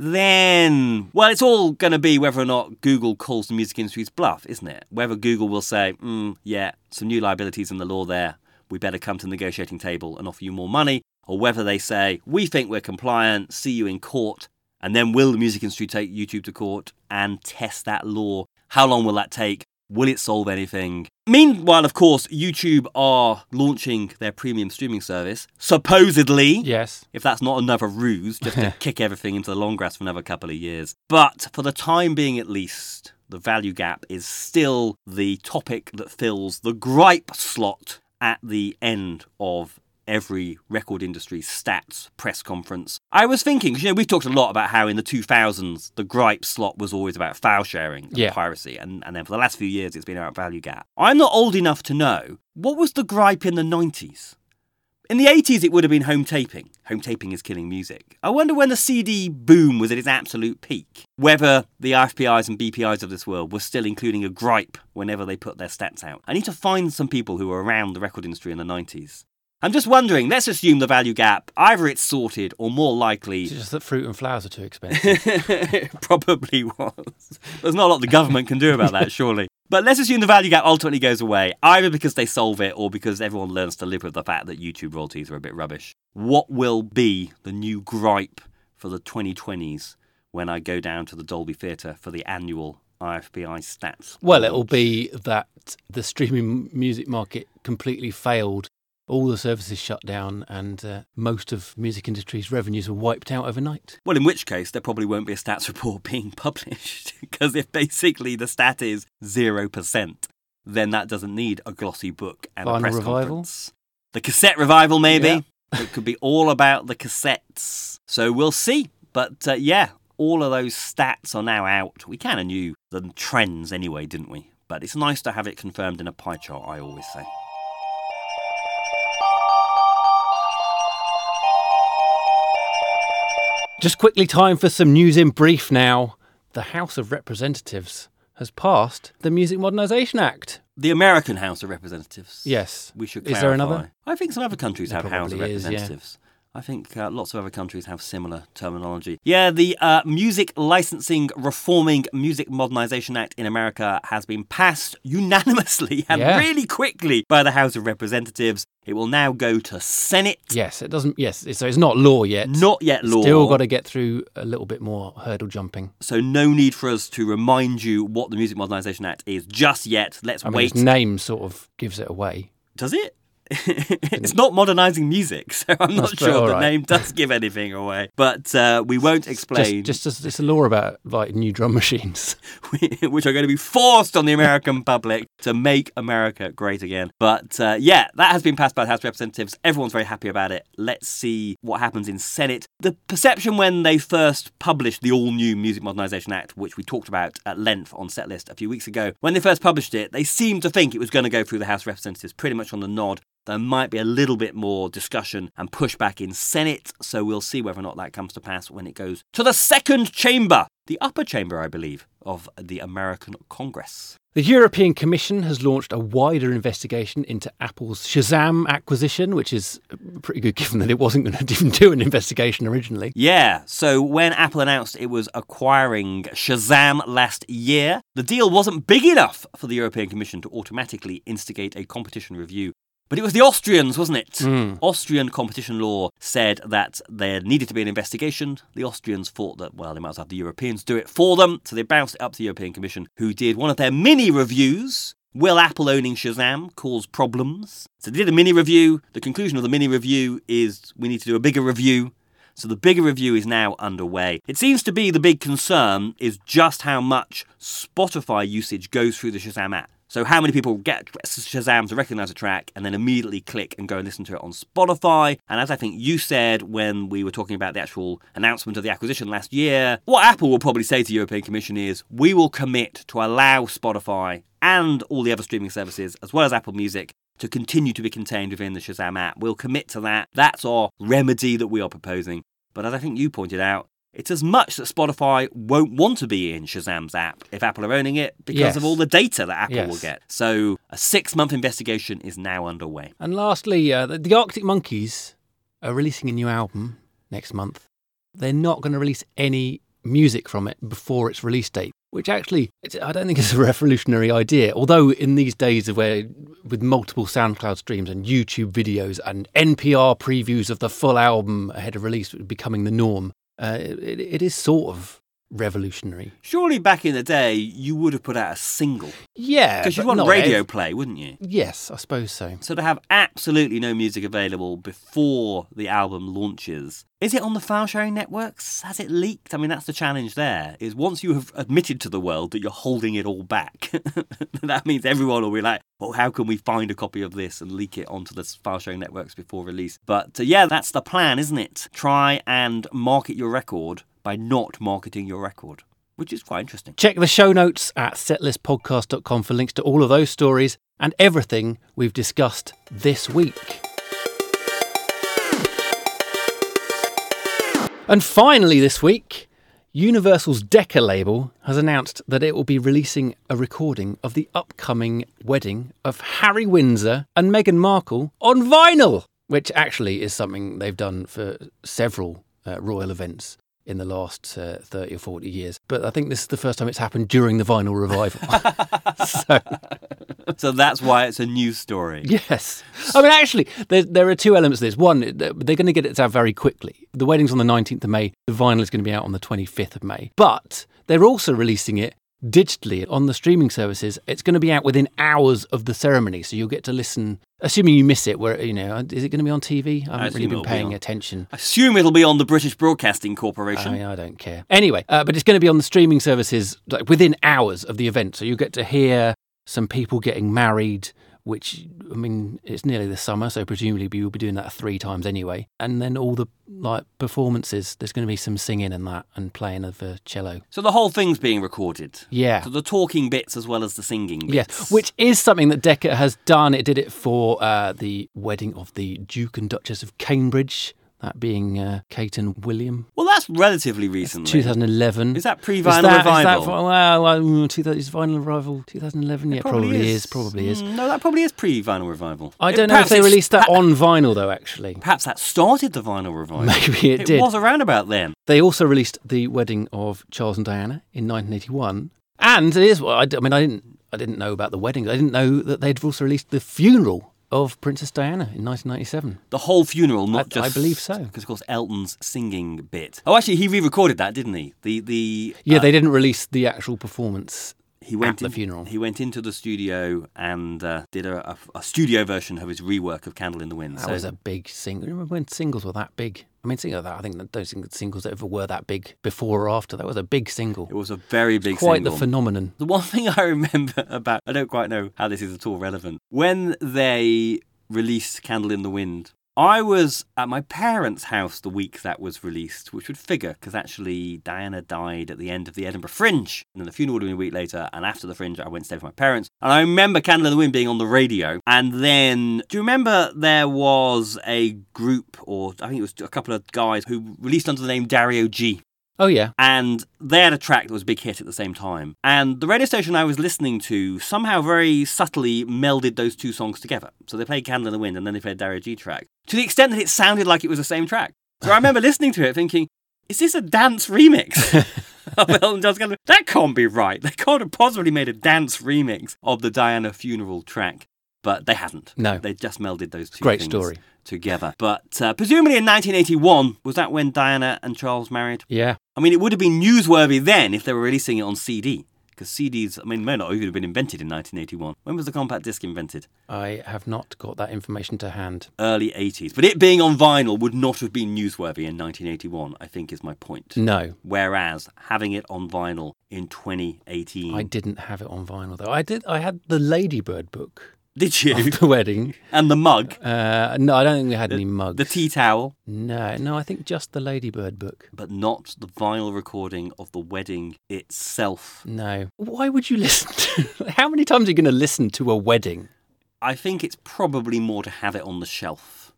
Speaker 3: Then, well, it's all going to be whether or not Google calls the music industry's bluff, isn't it? Whether Google will say, yeah, some new liabilities in the law there. We better come to the negotiating table and offer you more money, or whether they say, we think we're compliant, see you in court, and then will the music industry take YouTube to court and test that law? How long will that take? Will it solve anything? Meanwhile, of course, YouTube are launching their premium streaming service, supposedly.
Speaker 2: Yes.
Speaker 3: If that's not another ruse, just to kick everything into the long grass for another couple of years. But for the time being at least, the value gap is still the topic that fills the gripe slot at the end of every record industry stats press conference. I was thinking, we've talked a lot about how in the 2000s the gripe slot was always about file sharing and piracy, and then for the last few years it's been about value gap. I'm not old enough to know, what was the gripe in the 90s? In the 80s it would have been home taping. Home taping is killing music. I wonder when the CD boom was at its absolute peak, whether the IFPIs and BPIs of this world were still including a gripe whenever they put their stats out. I need to find some people who were around the record industry in the 90s. I'm just wondering, let's assume the value gap, either it's sorted or more likely...
Speaker 2: It's just that fruit and flowers are too expensive.
Speaker 3: It probably was. There's not a lot the government can do about that, surely. But let's assume the value gap ultimately goes away, either because they solve it or because everyone learns to live with the fact that YouTube royalties are a bit rubbish. What will be the new gripe for the 2020s when I go down to the Dolby Theatre for the annual IFPI stats?
Speaker 2: Well, it'll be that the streaming music market completely failed. All the services shut down and most of music industry's revenues were wiped out overnight.
Speaker 3: Well, in which case, there probably won't be a stats report being published. Because if basically the stat is 0%, then that doesn't need a glossy book and
Speaker 2: Vinyl
Speaker 3: a press
Speaker 2: revival?
Speaker 3: conference. The cassette revival, maybe.
Speaker 2: Yeah.
Speaker 3: It could be all about the cassettes. So we'll see. But all of those stats are now out. We kind of knew the trends anyway, didn't we? But it's nice to have it confirmed in a pie chart, I always say.
Speaker 2: Just quickly, time for some news in brief now. The House of Representatives has passed the Music Modernisation Act.
Speaker 3: The American House of Representatives.
Speaker 2: Yes.
Speaker 3: We should
Speaker 2: Is
Speaker 3: clarify.
Speaker 2: there another?
Speaker 3: I think some other countries have House of
Speaker 2: probably is, yeah.
Speaker 3: Representatives. I think lots of other countries have similar terminology. Yeah, the Music Licensing Reforming Music Modernisation Act in America has been passed unanimously and really quickly by the House of Representatives. It will now go to Senate.
Speaker 2: Yes, it doesn't. Yes, so it's not law yet.
Speaker 3: Not yet law.
Speaker 2: Still got to get through a little bit more hurdle jumping.
Speaker 3: So no need for us to remind you what the Music Modernisation Act is just yet. Let's wait.
Speaker 2: Its name sort of gives it away.
Speaker 3: Does it? It's not modernising music, so I'm not sure the name does give anything away. But we won't explain.
Speaker 2: Just as it's a law about like new drum machines,
Speaker 3: which are going to be forced on the American public to make America great again. But that has been passed by the House of Representatives. Everyone's very happy about it. Let's see what happens in Senate. The perception when they first published the all-new Music Modernisation Act, which we talked about at length on Setlist a few weeks ago, when they first published it, they seemed to think it was going to go through the House of Representatives pretty much on the nod. There might be a little bit more discussion and pushback in Senate, so we'll see whether or not that comes to pass when it goes to the second chamber, the upper chamber, I believe, of the American Congress.
Speaker 2: The European Commission has launched a wider investigation into Apple's Shazam acquisition, which is pretty good given that it wasn't going to even do an investigation originally.
Speaker 3: Yeah, so when Apple announced it was acquiring Shazam last year, the deal wasn't big enough for the European Commission to automatically instigate a competition review. But it was the Austrians, wasn't it? Austrian competition law said that there needed to be an investigation. The Austrians thought that, well, they might as well have the Europeans do it for them. So they bounced it up to the European Commission, who did one of their mini reviews. Will Apple owning Shazam cause problems? So they did a mini review. The conclusion of the mini review is we need to do a bigger review. So the bigger review is now underway. It seems to be the big concern is just how much Spotify usage goes through the Shazam app. So how many people get Shazam to recognise a track and then immediately click and go and listen to it on Spotify? And as I think you said when we were talking about the actual announcement of the acquisition last year, what Apple will probably say to the European Commission is, we will commit to allow Spotify and all the other streaming services, as well as Apple Music, to continue to be contained within the Shazam app. We'll commit to that. That's our remedy that we are proposing. But as I think you pointed out, it's as much that Spotify won't want to be in Shazam's app if Apple are owning it because of all the data that Apple will get. So a 6-month investigation is now underway.
Speaker 2: And lastly, the Arctic Monkeys are releasing a new album next month. They're not going to release any music from it before its release date, which actually, I don't think is a revolutionary idea. Although in these days with multiple SoundCloud streams and YouTube videos and NPR previews of the full album ahead of release becoming the norm, it is sort of revolutionary.
Speaker 3: Surely back in the day, you would have put out a single.
Speaker 2: Yeah.
Speaker 3: Because you'd want radio play, wouldn't you?
Speaker 2: Yes, I suppose so.
Speaker 3: So to have absolutely no music available before the album launches. Is it on the file sharing networks? Has it leaked? I mean, that's the challenge there, is once you have admitted to the world that you're holding it all back, that means everyone will be like, well, how can we find a copy of this and leak it onto the file sharing networks before release? But that's the plan, isn't it? Try and market your record by not marketing your record, which is quite interesting.
Speaker 2: Check the show notes at setlistpodcast.com for links to all of those stories and everything we've discussed this week. And finally this week, Universal's Decca label has announced that it will be releasing a recording of the upcoming wedding of Harry Windsor and Meghan Markle on vinyl. which actually is something they've done for several royal events in the last 30 or 40 years. But I think this is the first time it's happened during the vinyl revival.
Speaker 3: So that's why it's a news story.
Speaker 2: Yes. I mean, actually, there are two elements to this. One, they're going to get it out very quickly. The wedding's on the 19th of May. The vinyl is going to be out on the 25th of May. But they're also releasing it digitally on the streaming services. It's going to be out within hours of the ceremony, so you'll get to listen, assuming you miss it. Where, is it going to be on TV? I haven't really been paying attention.
Speaker 3: I assume it'll be on the British Broadcasting Corporation.
Speaker 2: I don't care. Anyway, but it's going to be on the streaming services within hours of the event, so you get to hear some people getting married, which, I mean, it's nearly the summer, so presumably you'll be doing that 3 times anyway. And then all the performances, there's going to be some singing and that, and playing of a cello.
Speaker 3: So the whole thing's being recorded?
Speaker 2: Yeah.
Speaker 3: So the talking bits as well as the singing bits?
Speaker 2: Yes, which is something that Decca has done. It did it for the wedding of the Duke and Duchess of Cambridge, that being Kate and William.
Speaker 3: Well, that's relatively recently.
Speaker 2: 2011.
Speaker 3: Is that pre-vinyl revival?
Speaker 2: Is vinyl revival 2011? Yeah, probably is. Probably is.
Speaker 3: No, that probably is pre-vinyl revival.
Speaker 2: I don't know if they released that on vinyl, though, actually.
Speaker 3: Perhaps that started the vinyl revival.
Speaker 2: Maybe it did.
Speaker 3: It was around about then.
Speaker 2: They also released the wedding of Charles and Diana in 1981. And it is, I didn't know about the wedding. I didn't know that they'd also released the funeral of Princess Diana in 1997.
Speaker 3: The whole funeral, not just...
Speaker 2: I believe so.
Speaker 3: Because, of course, Elton's singing bit. Oh, actually, he re-recorded that, didn't he? They
Speaker 2: didn't release the actual performance at the funeral.
Speaker 3: He went into the studio and did a studio version of his rework of Candle in the Wind.
Speaker 2: That was a big single. Remember when singles were that big? I mean, I think that those singles that ever were that big before or after. That was a big single.
Speaker 3: It was a very big
Speaker 2: single.
Speaker 3: Quite
Speaker 2: the phenomenon.
Speaker 3: The one thing I remember about, I don't quite know how this is at all relevant, when they released Candle in the Wind, I was at my parents' house the week that was released, which would figure, because actually Diana died at the end of the Edinburgh Fringe, and then the funeral would have been a week later, and after the Fringe I went to stay with my parents, and I remember Candle in the Wind being on the radio, and then, do you remember there was a group, or I think it was a couple of guys, who released under the name Dario G?
Speaker 2: Oh, yeah.
Speaker 3: And they had a track that was a big hit at the same time. And the radio station I was listening to somehow very subtly melded those two songs together. So they played Candle in the Wind and then they played Dario G track, to the extent that it sounded like it was the same track. So I remember listening to it thinking, is this a dance remix of Elton John's Candle? That can't be right. They can't have possibly made a dance remix of the Diana funeral track. But they hadn't.
Speaker 2: No.
Speaker 3: They just melded those two
Speaker 2: Great
Speaker 3: things
Speaker 2: story.
Speaker 3: Together. But presumably in 1981, was that when Diana and Charles married?
Speaker 2: Yeah.
Speaker 3: I mean, it would have been newsworthy then if they were releasing it on CD. Because CDs, I mean, may not even have been invented in 1981. When was the compact disc invented?
Speaker 2: I have not got that information to hand.
Speaker 3: Early 80s. But it being on vinyl would not have been newsworthy in 1981, I think is my point.
Speaker 2: No.
Speaker 3: Whereas having it on vinyl in 2018...
Speaker 2: I didn't have it on vinyl, though. I had the Ladybird book.
Speaker 3: Did you?
Speaker 2: Of the wedding.
Speaker 3: And the mug?
Speaker 2: No, I don't think we had any mugs.
Speaker 3: The tea towel?
Speaker 2: No, I think just the Ladybird book.
Speaker 3: But not the vinyl recording of the wedding itself.
Speaker 2: No. Why would you listen to... How many times are you going to listen to a wedding?
Speaker 3: I think it's probably more to have it on the shelf.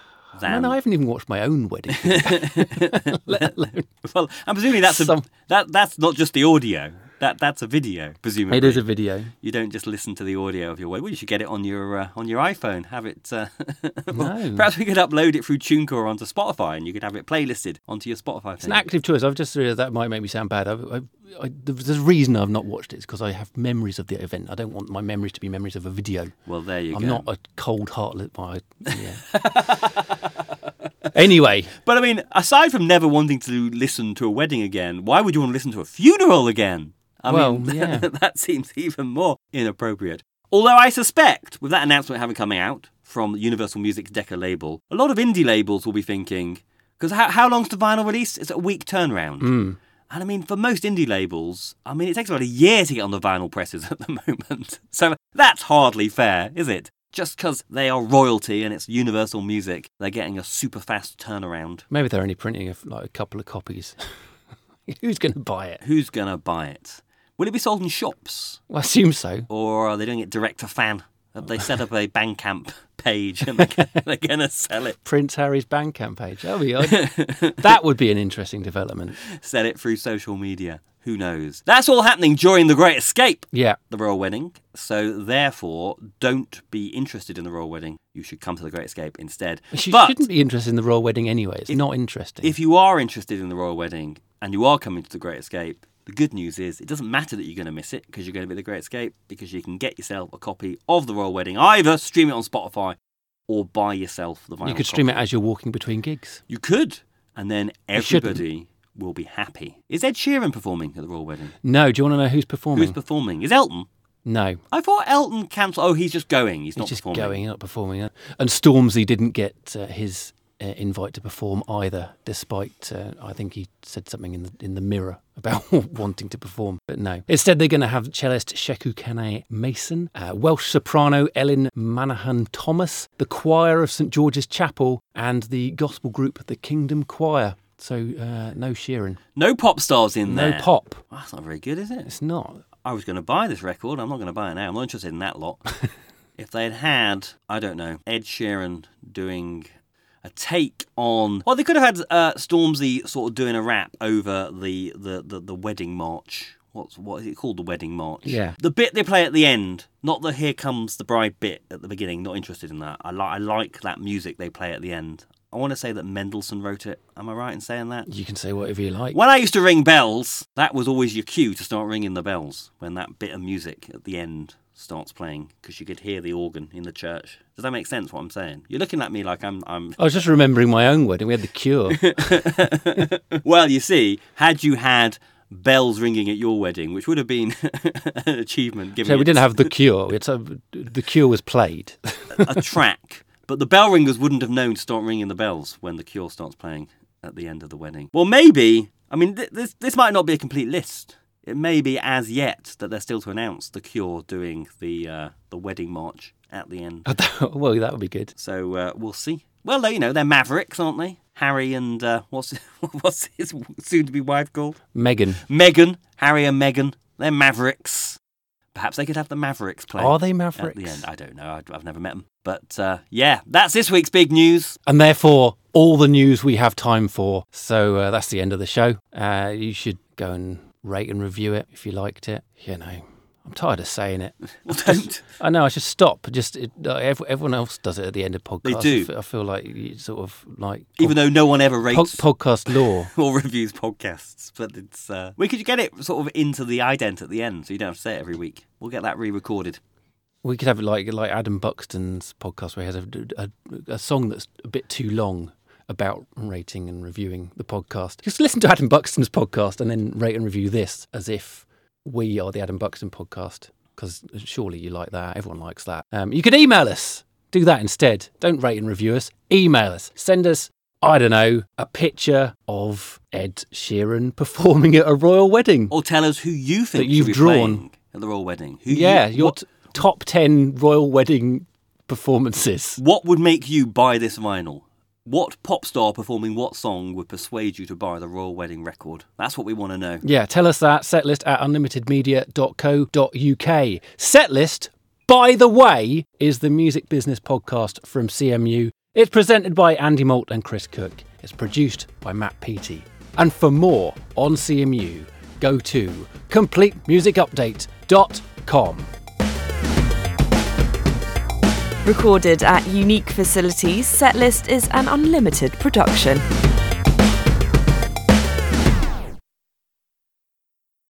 Speaker 2: I haven't even watched my own wedding. Let alone...
Speaker 3: Well, and presumably that's not just the audio. That's a video, presumably.
Speaker 2: It is a video.
Speaker 3: You don't just listen to the audio of your wedding. Well, you should get it on your iPhone. Have it.
Speaker 2: No.
Speaker 3: Perhaps we could upload it through TuneCore onto Spotify, and you could have it playlisted onto your Spotify.
Speaker 2: It's an active choice. I've just realised that might make me sound bad. There's a reason I've not watched it. It's because I have memories of the event. I don't want my memories to be memories of a video.
Speaker 3: Well, there you go.
Speaker 2: I'm not a cold hearted. Anyway.
Speaker 3: But I mean, aside from never wanting to listen to a wedding again, why would you want to listen to a funeral again? I mean, that seems even more inappropriate. Although I suspect, with that announcement having come out from Universal Music's Decca label, a lot of indie labels will be thinking, because how long's the vinyl release? It's a week turnaround.
Speaker 2: Mm.
Speaker 3: And I mean, for most indie labels, I mean, it takes about a year to get on the vinyl presses at the moment. So that's hardly fair, is it? Just because they are royalty and it's Universal Music, they're getting a super fast turnaround.
Speaker 2: Maybe they're only printing a couple of copies. Who's going to buy it?
Speaker 3: Who's going to buy it? Will it be sold in shops?
Speaker 2: Well, I assume so.
Speaker 3: Or are they doing it direct to fan? Have they set up a Bandcamp page and they're going to sell it?
Speaker 2: Prince Harry's Bandcamp page. That would be an interesting development.
Speaker 3: Sell it through social media. Who knows? That's all happening during the Great Escape,
Speaker 2: Yeah.
Speaker 3: the royal wedding. So therefore, don't be interested in the royal wedding. You should come to the Great Escape instead.
Speaker 2: You
Speaker 3: But
Speaker 2: shouldn't be interested in the royal wedding anyway. It's not interesting.
Speaker 3: if you are interested in the royal wedding and you are coming to the Great Escape, the good news is it doesn't matter that you're going to miss it because you're going to be at the Great Escape, because you can get yourself a copy of the royal wedding. Either stream it on Spotify or buy yourself the vinyl
Speaker 2: You could stream
Speaker 3: copy.
Speaker 2: it as you're walking between gigs.
Speaker 3: You could, and then
Speaker 2: shouldn't.
Speaker 3: everybody will be happy. Is Ed Sheeran performing at the royal wedding?
Speaker 2: No, do you want to know who's performing?
Speaker 3: Who's performing? Is Elton?
Speaker 2: No.
Speaker 3: I thought Elton cancelled. Oh, he's just going. He's not
Speaker 2: He's just
Speaker 3: performing.
Speaker 2: going, not performing. And Stormzy didn't get his invite to perform either, despite I think he said something in the Mirror about wanting to perform. But no. Instead, they're going to have cellist Sheku Kane Mason, Welsh soprano Ellen Manahan-Thomas, the choir of St George's Chapel, and the gospel group The Kingdom Choir. So no Sheeran.
Speaker 3: No pop stars in there.
Speaker 2: No pop.
Speaker 3: Well, that's not very good, is it?
Speaker 2: It's not.
Speaker 3: I was going to buy this record. I'm not going to buy it now. I'm not interested in that lot. If they'd had, I don't know, Ed Sheeran doing a take on... Well, they could have had Stormzy sort of doing a rap over the wedding march. What is it called, the wedding march?
Speaker 2: Yeah.
Speaker 3: The bit they play at the end, not the Here Comes the Bride bit at the beginning. Not interested in that. I like that music they play at the end. I want to say that Mendelssohn wrote it. Am I right in saying that?
Speaker 2: You can say whatever you like.
Speaker 3: When I used to ring bells, that was always your cue to start ringing the bells, when that bit of music at the end starts playing, because you could hear the organ in the church. Does that make sense, what I'm saying? You're looking at me like I'm...
Speaker 2: I was just remembering my own wedding. We had The Cure.
Speaker 3: Well, you see, had you had bells ringing at your wedding, which would have been an achievement, given
Speaker 2: So we didn't have The Cure. The Cure was played.
Speaker 3: a track. But the bell ringers wouldn't have known to start ringing the bells when The Cure starts playing at the end of the wedding. Well, maybe, I mean, this might not be a complete list. It may be as yet that they're still to announce The Cure doing the wedding march at the end.
Speaker 2: Well, that would be good.
Speaker 3: So we'll see. Well, they're mavericks, aren't they? Harry and what's his soon-to-be wife called?
Speaker 2: Meghan.
Speaker 3: Harry and Meghan. They're mavericks. Perhaps they could have the Mavericks play.
Speaker 2: Are they Mavericks?
Speaker 3: At the end. I don't know. I've never met them. But yeah, that's this week's big news.
Speaker 2: And therefore, all the news we have time for. So that's the end of the show. You should go and rate and review it if you liked it. You know, I'm tired of saying it.
Speaker 3: Well, don't.
Speaker 2: I know, I should stop. Everyone else does it at the end of podcasts.
Speaker 3: They do.
Speaker 2: I feel like you sort of like...
Speaker 3: Even though no one ever rates
Speaker 2: podcast law.
Speaker 3: or reviews podcasts. But it's... we could get it sort of into the ident at the end, so you don't have to say it every week. We'll get that re-recorded.
Speaker 2: We could have it like Adam Buxton's podcast, where he has a song that's a bit too long about rating and reviewing the podcast. Just listen to Adam Buxton's podcast and then rate and review this as if we are the Adam Buxton podcast, because surely you like that. Everyone likes that. You could email us. Do that instead. Don't rate and review us. Email us. Send us, I don't know, a picture of Ed Sheeran performing at a royal wedding.
Speaker 3: Or tell us who you think
Speaker 2: that you've
Speaker 3: should be
Speaker 2: drawn
Speaker 3: playing at the royal wedding.
Speaker 2: Your top 10 royal wedding performances.
Speaker 3: What would make you buy this vinyl? What pop star performing what song would persuade you to buy the royal wedding record? That's what we want to know.
Speaker 2: Yeah, tell us that. setlist@unlimitedmedia.co.uk. Setlist, by the way, is the music business podcast from CMU. It's presented by Andy Malt and Chris Cook. It's produced by Matt Peaty. And for more on CMU, go to completemusicupdate.com.
Speaker 1: Recorded at unique facilities, Setlist is an unlimited production.